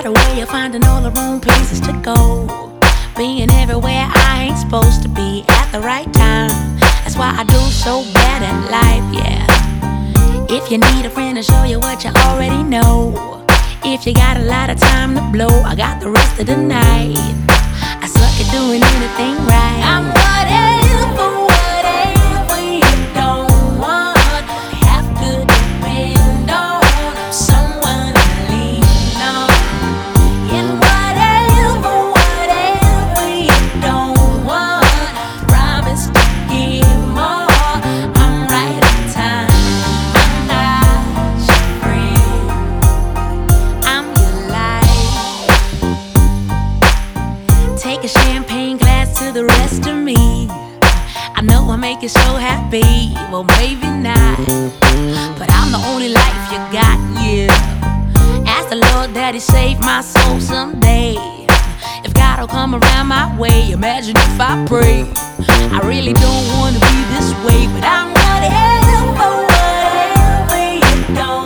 got a way of finding all the wrong places to go, being everywhere I ain't supposed to be at the right time. That's why I do so bad at life, yeah. If you need a friend to show you what you already know, if you got a lot of time to blow, I got the rest of the night. I suck at doing anything right. I'm whatever, whatever you don't want. Have to depend on someone to lean on. And whatever, whatever you don't want, promise to give more. I'm right on time. I'm not your friend, I'm your life. Take a champagne glass to the rest of me. I know I make you so happy, well maybe not, but I'm the only life you got, yeah. Ask the Lord that He save my soul someday. If God will come around my way, imagine if I pray. I really don't wanna be this way, but I'm whatever, whatever you don't